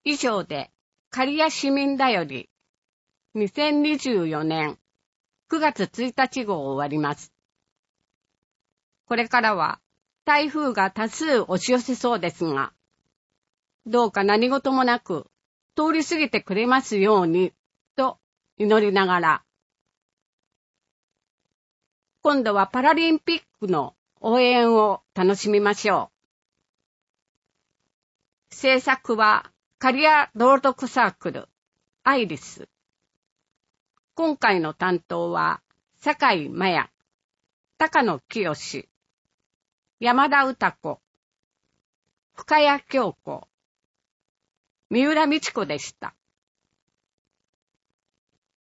以上で、刈谷市民だより、2024年9月1日号を終わります。これからは台風が多数押し寄せそうですが、どうか何事もなく通り過ぎてくれますようにと祈りながら、今度はパラリンピックの応援を楽しみましょう。制作は刈谷朗読サークルアイリス。今回の担当は坂井真也、高野清、山田歌子、深谷京子、三浦美智子でした。